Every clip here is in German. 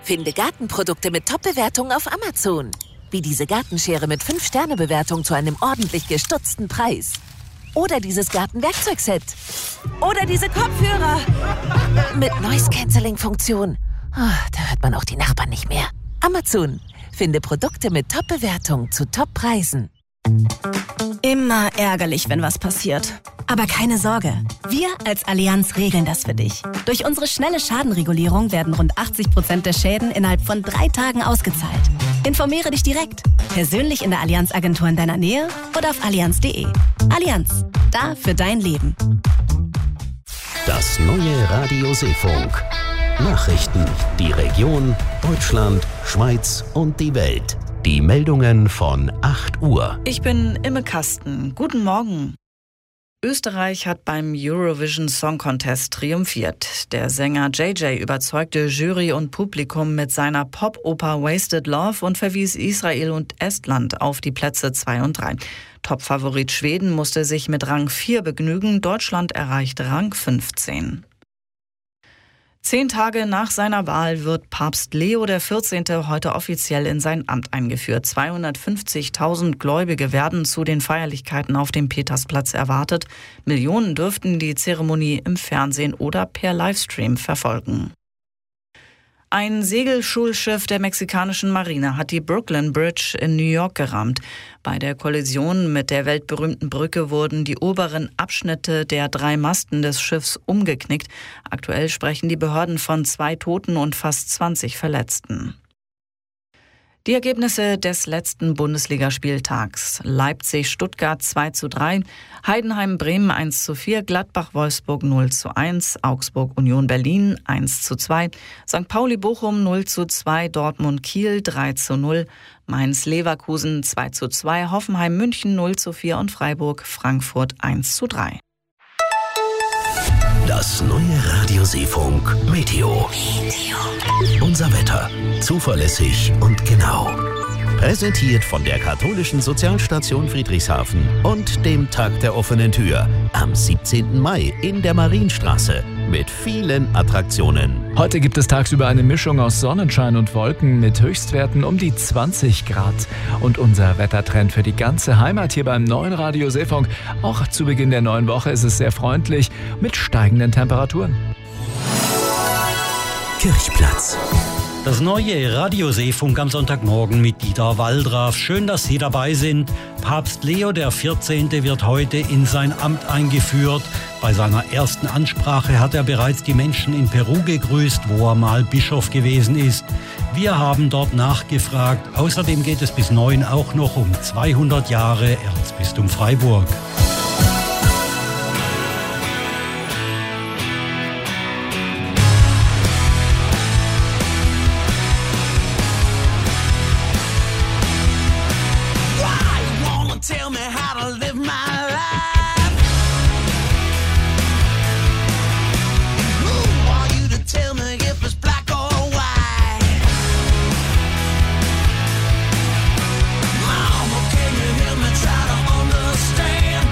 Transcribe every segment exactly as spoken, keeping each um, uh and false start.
Finde Gartenprodukte mit Top-Bewertungen auf Amazon. Wie diese Gartenschere mit fünf Sterne Bewertung zu einem ordentlich gestutzten Preis. Oder dieses Gartenwerkzeugset. Oder diese Kopfhörer. Mit Noise-Canceling-Funktion. Oh, da hört man auch die Nachbarn nicht mehr. Amazon. Finde Produkte mit Top-Bewertung zu Top-Preisen. Immer ärgerlich, wenn was passiert. Aber keine Sorge. Wir als Allianz regeln das für dich. Durch unsere schnelle Schadenregulierung werden rund achtzig Prozent der Schäden innerhalb von drei Tagen ausgezahlt. Informiere dich direkt. Persönlich in der Allianz-Agentur in deiner Nähe oder auf allianz punkt de. Allianz. Da für dein Leben. Das neue Radio Seefunk. Nachrichten, die Region, Deutschland, Schweiz und die Welt. Die Meldungen von acht Uhr. Ich bin Imme Kasten. Guten Morgen. Österreich hat beim Eurovision Song Contest triumphiert. Der Sänger J J überzeugte Jury und Publikum mit seiner Pop-Oper Wasted Love und verwies Israel und Estland auf die Plätze zwei und drei. Topfavorit Schweden musste sich mit Rang vier begnügen. Deutschland erreicht Rang fünfzehn. Zehn Tage nach seiner Wahl wird Papst Leo der vierzehnte heute offiziell in sein Amt eingeführt. zweihundertfünfzigtausend Gläubige werden zu den Feierlichkeiten auf dem Petersplatz erwartet. Millionen dürften die Zeremonie im Fernsehen oder per Livestream verfolgen. Ein Segelschulschiff der mexikanischen Marine hat die Brooklyn Bridge in New York gerammt. Bei der Kollision mit der weltberühmten Brücke wurden die oberen Abschnitte der drei Masten des Schiffs umgeknickt. Aktuell sprechen die Behörden von zwei Toten und fast zwanzig Verletzten. Die Ergebnisse des letzten Bundesligaspieltags. Leipzig-Stuttgart zwei zu drei, Heidenheim-Bremen eins zu vier, Gladbach-Wolfsburg null zu eins, Augsburg-Union Berlin eins zu zwei, Sankt Pauli-Bochum null zu zwei, Dortmund-Kiel drei zu null, Mainz-Leverkusen zwei zu zwei, Hoffenheim-München null zu vier und Freiburg-Frankfurt eins zu drei. Das neue Radio Seefunk Meteo. Meteo. Unser Wetter. Zuverlässig und genau. Präsentiert von der katholischen Sozialstation Friedrichshafen und dem Tag der offenen Tür am siebzehnten Mai in der Marienstraße mit vielen Attraktionen. Heute gibt es tagsüber eine Mischung aus Sonnenschein und Wolken mit Höchstwerten um die zwanzig Grad. Und unser Wettertrend für die ganze Heimat hier beim neuen Radio Seefunk. Auch zu Beginn der neuen Woche ist es sehr freundlich mit steigenden Temperaturen. Kirchplatz. Das neue Radio Seefunk am Sonntagmorgen mit Dieter Waldraff. Schön, dass Sie dabei sind. Papst Leo der vierzehnte wird heute in sein Amt eingeführt. Bei seiner ersten Ansprache hat er bereits die Menschen in Peru gegrüßt, wo er mal Bischof gewesen ist. Wir haben dort nachgefragt. Außerdem geht es bis neun auch noch um zweihundert Jahre Erzbistum Freiburg. Mama, can you hear me? Try to understand.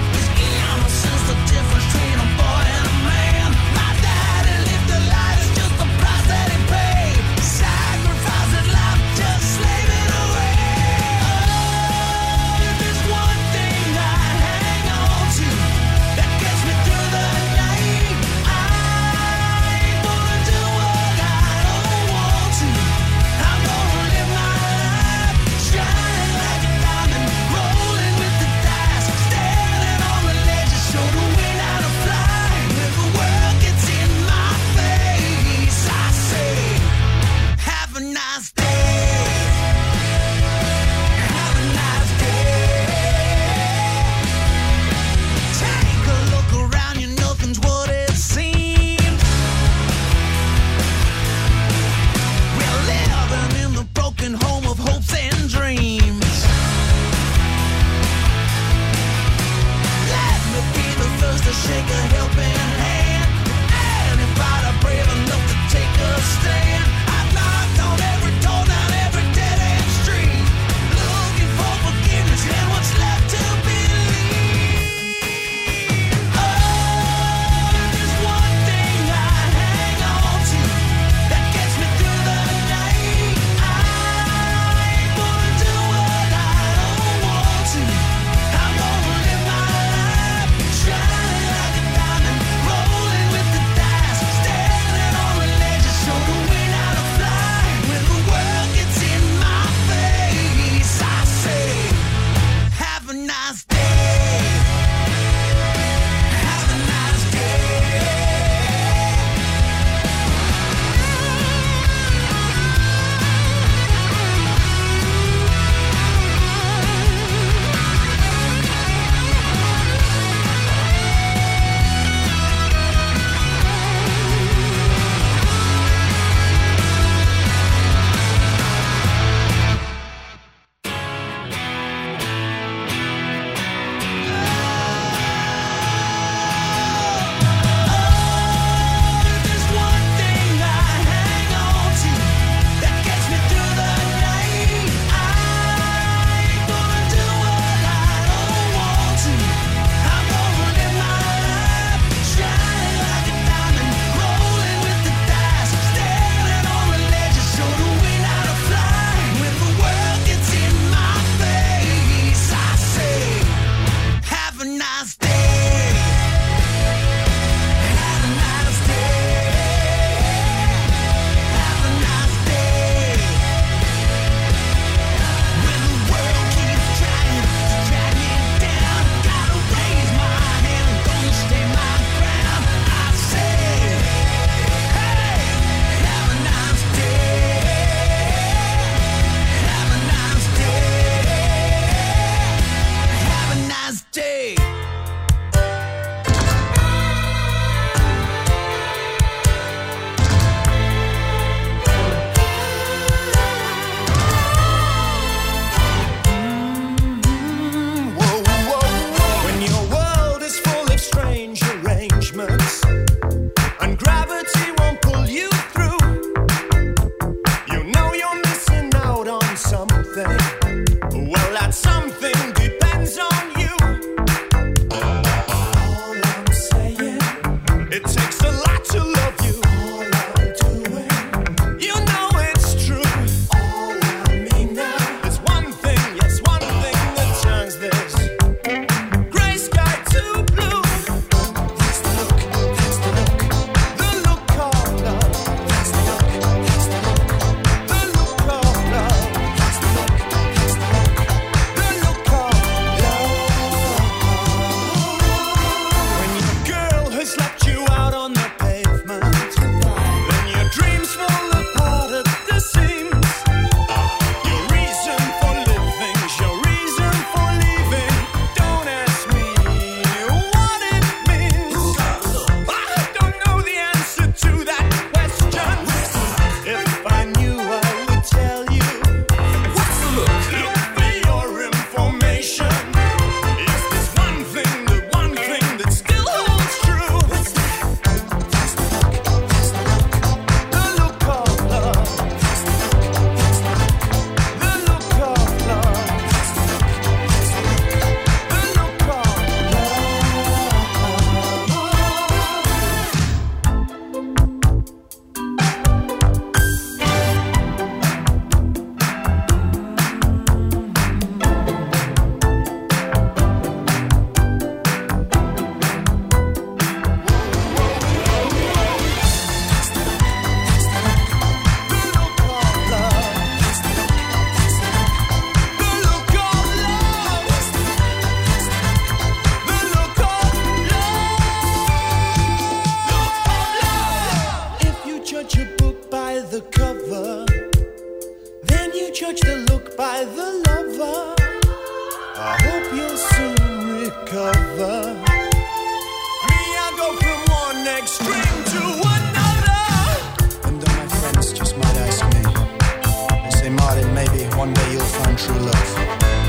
the cover, then you judge the look by the lover. I hope you'll soon recover. Me, I go from one extreme to another. And all my friends just might ask me, they say, Martin, maybe one day you'll find true love.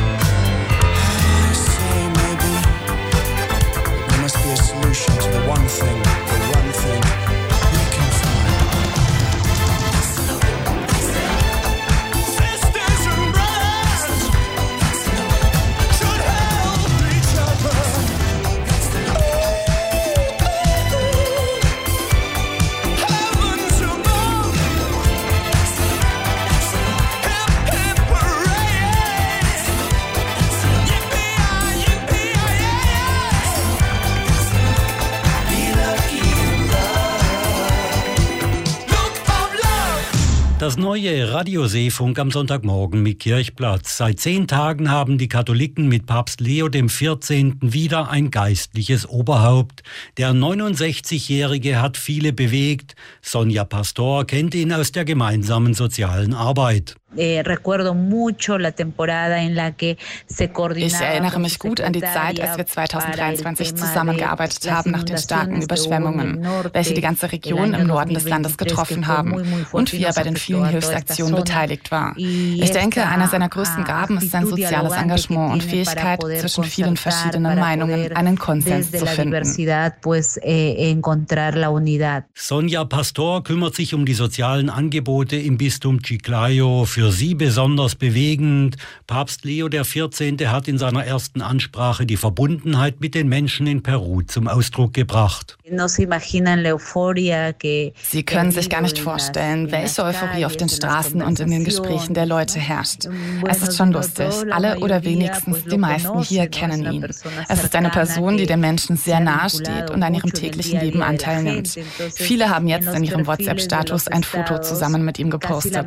I say maybe, but there must be a solution to the one thing, the one thing we can find. Sisters and brothers should help each other. Heavens above, hip hip hooray! Yippee-yi, yippee-yi-yi! Be lucky in love. Look of love. Das neue Radioseefunk am Sonntagmorgen mit Kirchplatz. Seit zehn Tagen haben die Katholiken mit Papst Leo der vierzehnte wieder ein geistliches Oberhaupt. Der neunundsechzigjährige hat viele bewegt. Sonja Pastor kennt ihn aus der gemeinsamen sozialen Arbeit. Ich erinnere mich gut an die Zeit, als wir zweitausenddreiundzwanzig zusammengearbeitet haben nach den starken Überschwemmungen, welche die ganze Region im Norden des Landes getroffen haben und wie er bei den vielen Hilfsaktionen beteiligt war. Ich denke, einer seiner größten Gaben ist sein soziales Engagement und Fähigkeit, zwischen vielen verschiedenen Meinungen einen Konsens zu finden. Sonja Pastor kümmert sich um die sozialen Angebote im Bistum Chiclayo. Für sie besonders bewegend. Papst Leo der vierzehnte hat in seiner ersten Ansprache die Verbundenheit mit den Menschen in Peru zum Ausdruck gebracht. Sie können sich gar nicht vorstellen, welche Euphorie auf den Straßen und in den Gesprächen der Leute herrscht. Es ist schon lustig. Alle oder wenigstens die meisten hier kennen ihn. Es ist eine Person, die den Menschen sehr nahe steht und an ihrem täglichen Leben Anteil nimmt. Viele haben jetzt in ihrem WhatsApp-Status ein Foto zusammen mit ihm gepostet.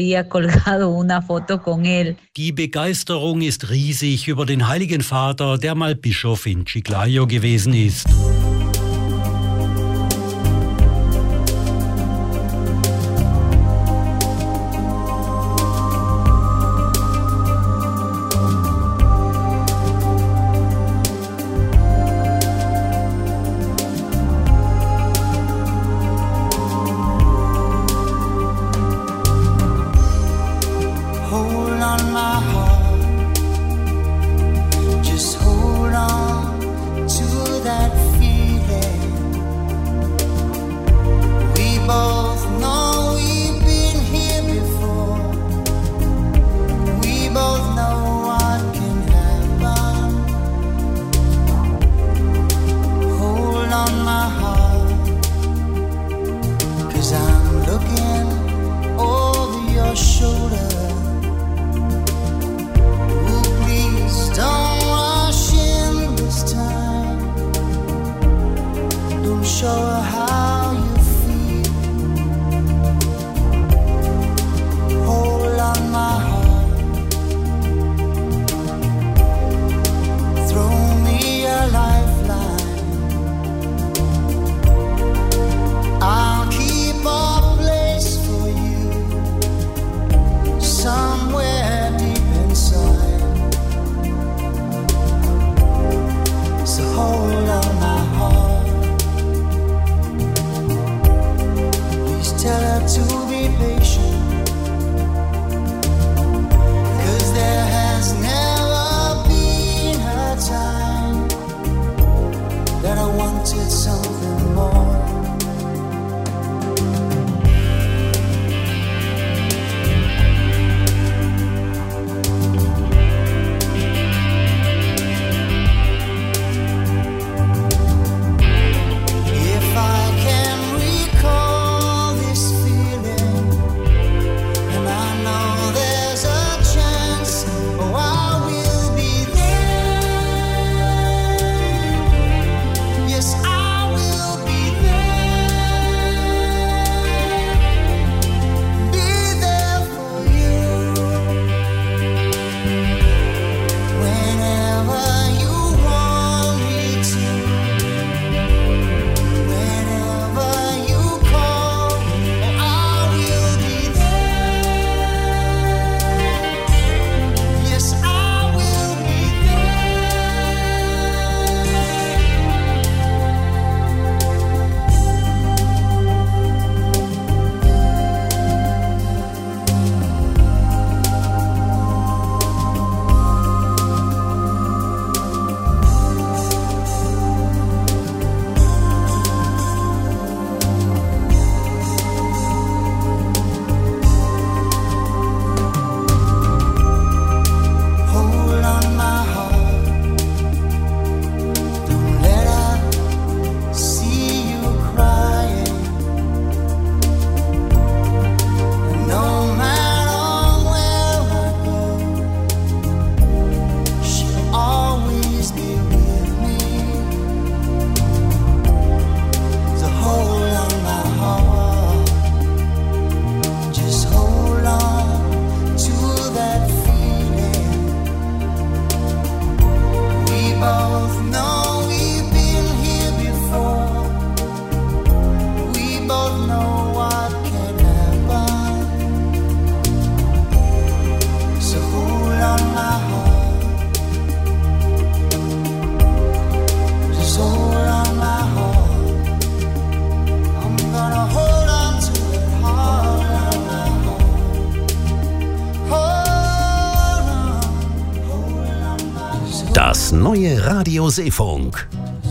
Die Begeisterung ist riesig über den Heiligen Vater, der mal Bischof in Chiclayo gewesen ist. If I can recall this feeling neue Radio Seefunk.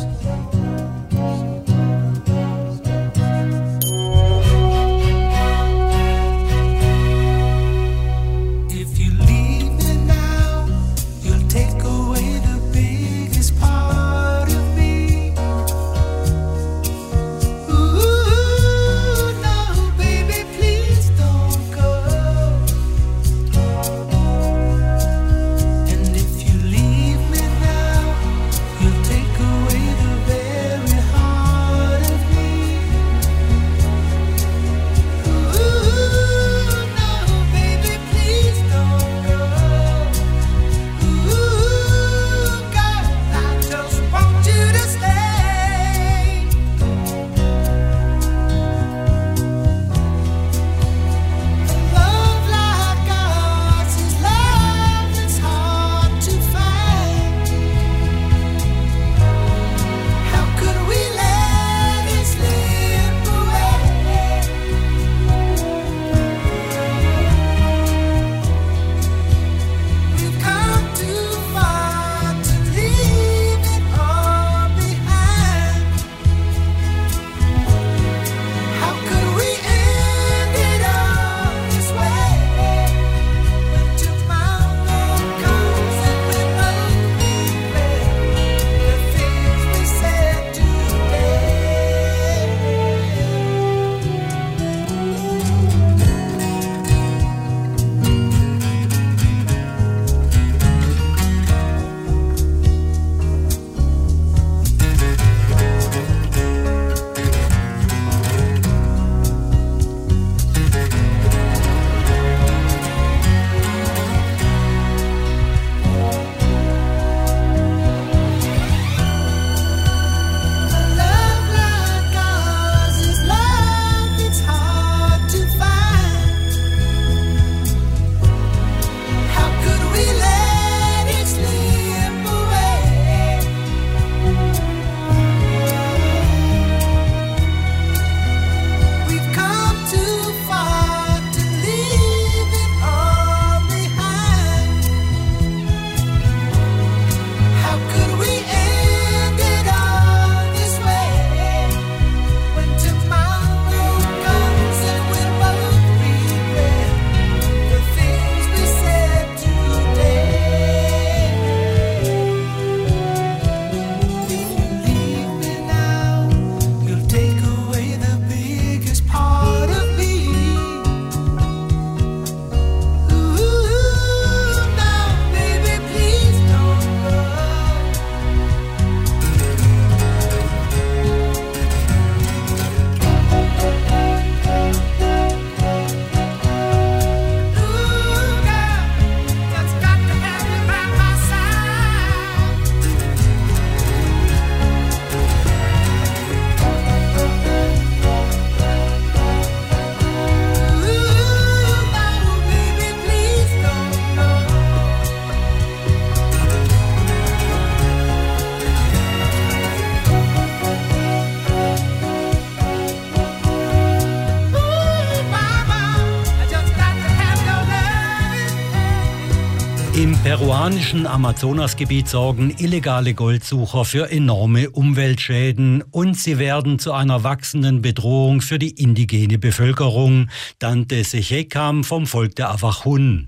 Im peruanischen Amazonasgebiet sorgen illegale Goldsucher für enorme Umweltschäden und sie werden zu einer wachsenden Bedrohung für die indigene Bevölkerung. Dante Sechekam vom Volk der Avajún.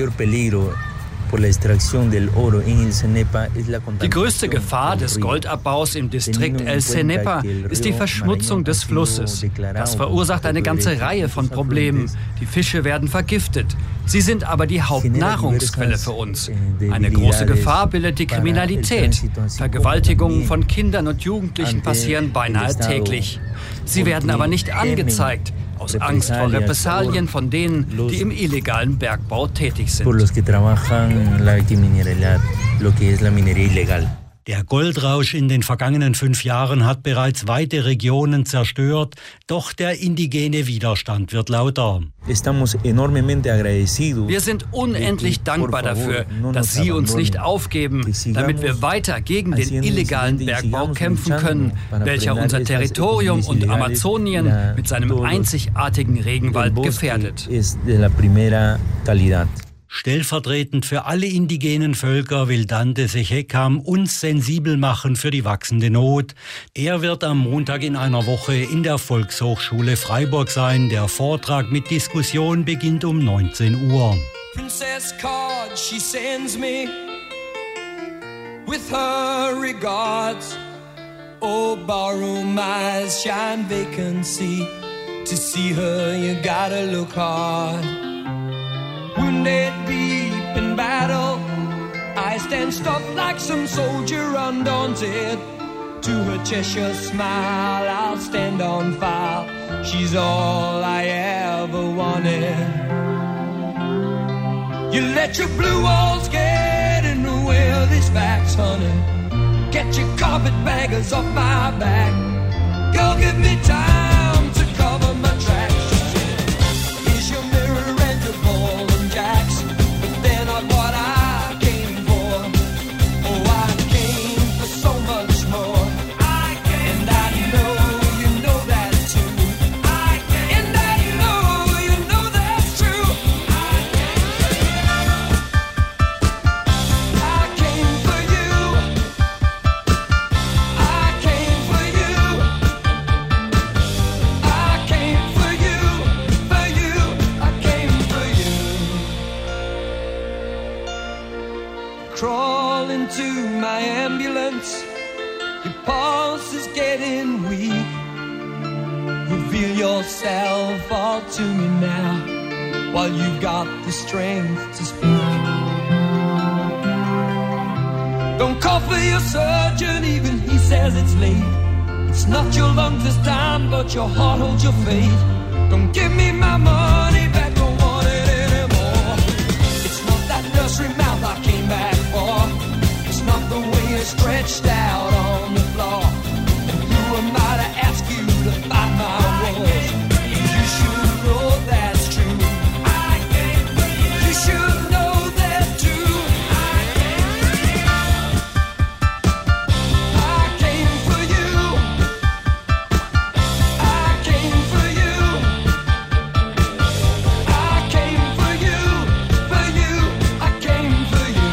Die größte Gefahr des Goldabbaus im Distrikt El Cenepa ist die Verschmutzung des Flusses. Das verursacht eine ganze Reihe von Problemen. Die Fische werden vergiftet. Sie sind aber die Hauptnahrungsquelle für uns. Eine große Gefahr bildet die Kriminalität. Vergewaltigungen von Kindern und Jugendlichen passieren beinahe täglich. Sie werden aber nicht angezeigt, aus Angst vor Repressalien von denen, die im illegalen Bergbau tätig sind. Der Goldrausch in den vergangenen fünf Jahren hat bereits weite Regionen zerstört, doch der indigene Widerstand wird lauter. Wir sind unendlich dankbar dafür, dass Sie uns nicht aufgeben, damit wir weiter gegen den illegalen Bergbau kämpfen können, welcher unser Territorium und Amazonien mit seinem einzigartigen Regenwald gefährdet. Stellvertretend für alle indigenen Völker will Dante Sechekam uns sensibel machen für die wachsende Not. Er wird am Montag in einer Woche in der Volkshochschule Freiburg sein. Der Vortrag mit Diskussion beginnt um neunzehn Uhr. Princess card she sends me with her regards. Oh, barroom eyes shine vacancy. To see her you gotta look hard. Wounded deep in battle, I stand stuck like some soldier undaunted. To her Cheshire smile I'll stand on file. She's all I ever wanted. You let your blue walls get in the way of these facts, honey. Get your carpetbaggers off my back. Girl, give me time to cover my tracks. She said, here's your mirror and your ball and jacks, but they're not what I came for. Oh, I came for so much more. I came, and I know you know that too. I came, and I know you know that's true. I came for you. I came for you. I came for you, for you. I came for you. Crawl into my ambulance. Your pulse is getting weak. Reveal yourself all to me now, while you got the strength to speak. Don't call for your surgeon, even he says it's late. It's not your lungs this time, but your heart holds your fate. Don't give me my money back, don't want it anymore. It's not that nursery mouth I came back for. It's not the way you're stretched out on the floor. And who am I to ask you to fight my wars? You should know that's true. You should know that too. I came for you. I came for you. I came for you. For you. I came for you.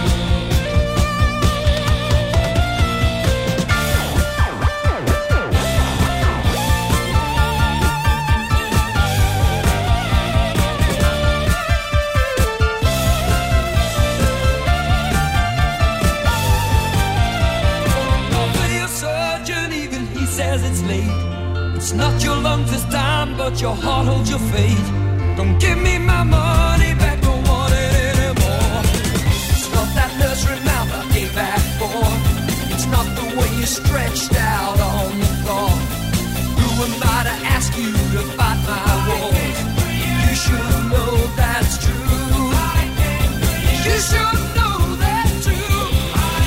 Call for your surgeon, even he says it's late. It's not your lungs this time, but your heart holds your fate. Don't give me my money back, don't want it anymore. It's not that nursery mouth I came back for. It's not the way you stretched out on the floor. Who am I to ask you to fight my wars? You should know that's true. You should know that too. I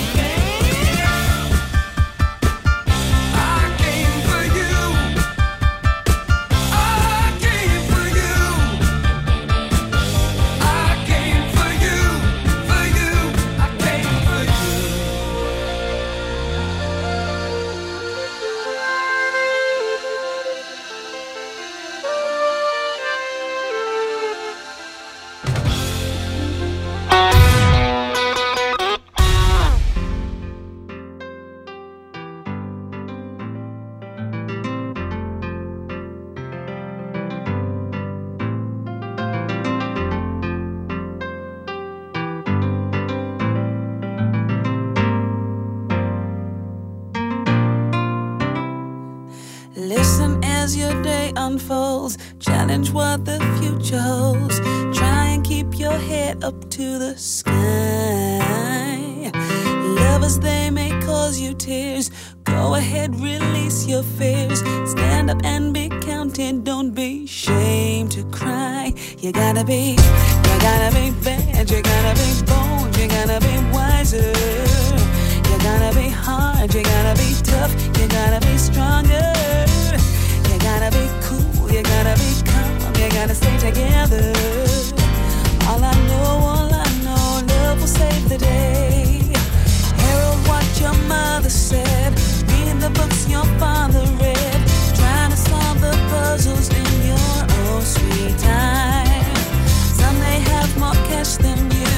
came for you. I came for you. I came for you. For you. I came for you. Listen as your day unfolds. Challenge what the future holds. Try and keep your head up to the sky. Lovers, they may cause you tears. Go ahead, release your fears. Stand up and be counted. Don't be ashamed to cry. You gotta be, you gotta be bad. You gotta be bold. You gotta be wiser. You gotta be hard. You gotta be tough. You gotta be stronger. You gotta be cool. You gotta be calm. You gotta stay together. All I know, all I know, love will save the day. Herald what your mother said. Read the books your father read. Trying to solve the puzzles in your own sweet time. Some may have more cash than you.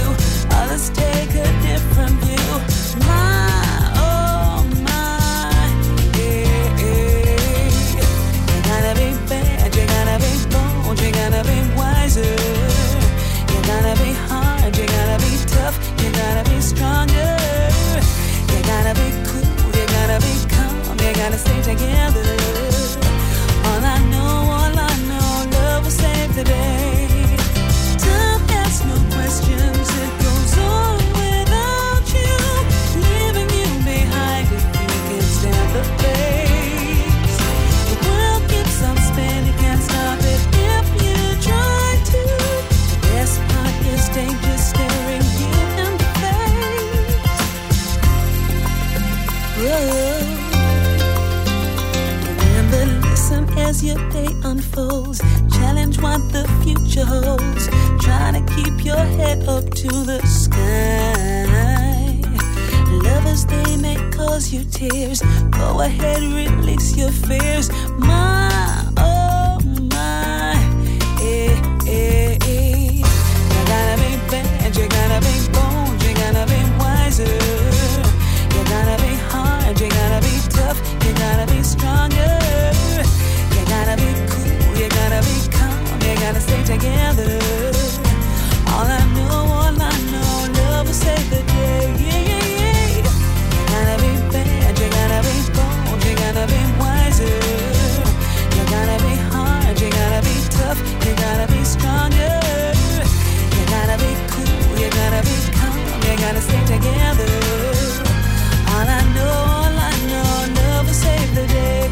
right up to the sky. Lovers, they may cause you tears. Go ahead, release your fears. My, oh my, eh, eh, eh. You gotta be bad, you gotta be bold, you gotta be wiser. You gotta be hard, you gotta be tough, you gotta be stronger. You gotta be cool, you gotta be calm, you gotta stay together. All I know, all I know, love will save the day. Yeah, yeah, yeah. You gotta be bad, you gotta be bold, you gotta be wiser. You gotta be hard, you gotta be tough, you gotta be stronger. You gotta be cool, you gotta be calm, you gotta stay together. All I know, all I know, love will save the day.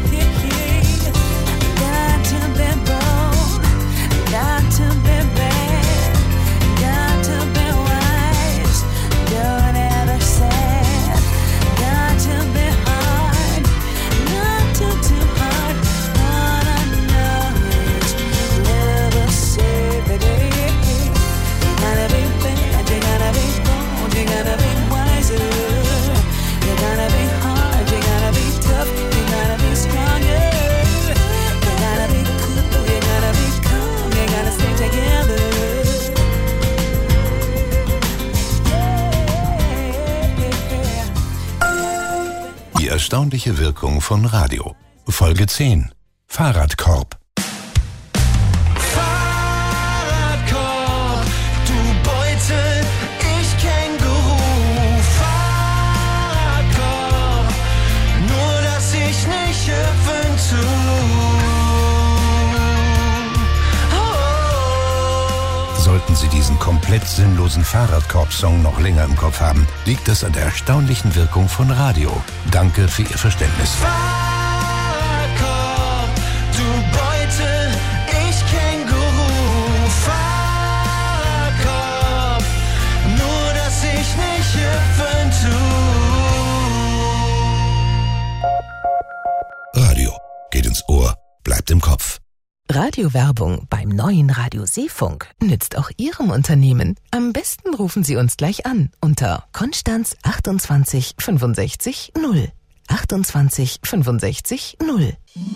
Got to be bold, got to be bad, got to be wise, don't ever sad. Got to be hard, not too too hard. All I know is love will save the day. You gotta be bad, you gotta be bold, you gotta be wiser. You gotta be hard, you gotta be tough, you gotta be stronger. You gotta be cool, you gotta be calm, you gotta stay together. Die erstaunliche Wirkung von Radio. Folge zehn. Fahrradkorb. Fahrradkorb, du Beutel, ich Känguru. Fahrradkorb, nur dass ich nicht hüpfen tu. Sollten Sie diesen komplett sinnlosen Fahrradkorb-Song noch länger im Kopf haben, liegt es an der erstaunlichen Wirkung von Radio. Danke für Ihr Verständnis. Fahrradkorb, du Beutel, ich Känguru. Fahrradkorb, nur dass ich nicht hüpfen tu. Radio geht ins Ohr, bleibt im Kopf. Radiowerbung beim neuen Radio Seefunk nützt auch Ihrem Unternehmen. Am besten rufen Sie uns gleich an unter Konstanz achtundzwanzig fünfundsechzig null. achtundzwanzig fünfundsechzig null.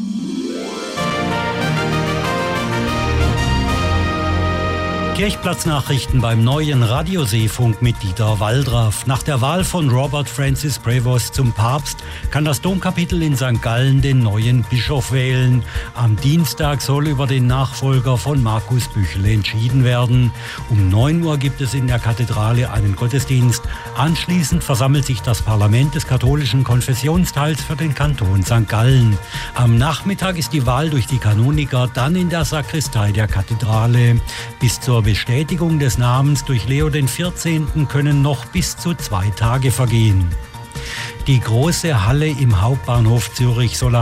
Kirchplatznachrichten beim neuen Radioseefunk mit Dieter Waldraff. Nach der Wahl von Robert Francis Prevost zum Papst kann das Domkapitel in Sankt Gallen den neuen Bischof wählen. Am Dienstag soll über den Nachfolger von Markus Büchel entschieden werden. Um neun Uhr gibt es in der Kathedrale einen Gottesdienst. Anschließend versammelt sich das Parlament des katholischen Konfessionsteils für den Kanton Sankt Gallen. Am Nachmittag ist die Wahl durch die Kanoniker, dann in der Sakristei der Kathedrale. Bis zur Bestätigung des Namens durch Leo den vierzehnten können noch bis zu zwei Tage vergehen. Die große Halle im Hauptbahnhof Zürich soll